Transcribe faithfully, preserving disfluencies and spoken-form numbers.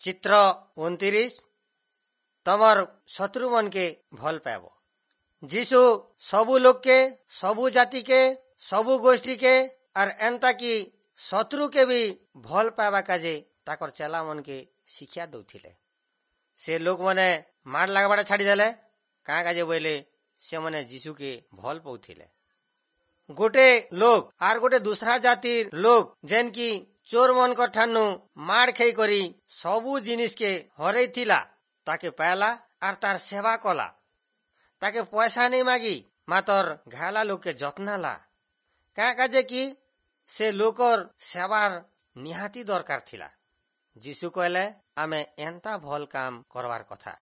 चित्र उनतीस तमर शत्रु मन के भल पाब। जीशु सबू लोग के, सबू जाति के, सबू गोष्ठी के और एंता की शत्रु के भी भल पावा काजे ताकर चेला मन के शिक्षा दौथिले। से लोग मने मार लगवाटा छाड़ी देले कहाँ काजे बोले से मने जीशु के भल पाउथिले। गोटे लोग आर गोटे दूसरा जातिर लोग जेन की चोर मन कर ठानु मार खाई करी सबू जिनिस के हरई थिला ताके पाला और तार सेवा कला। ताके पैसा नहीं मागी मातर घाला लोग के जत्ना ला कहाँ काजे की से लोकर सेवार निहाती दरकार थिला। जीशु कहले आमे एंता भल काम करवार कथा।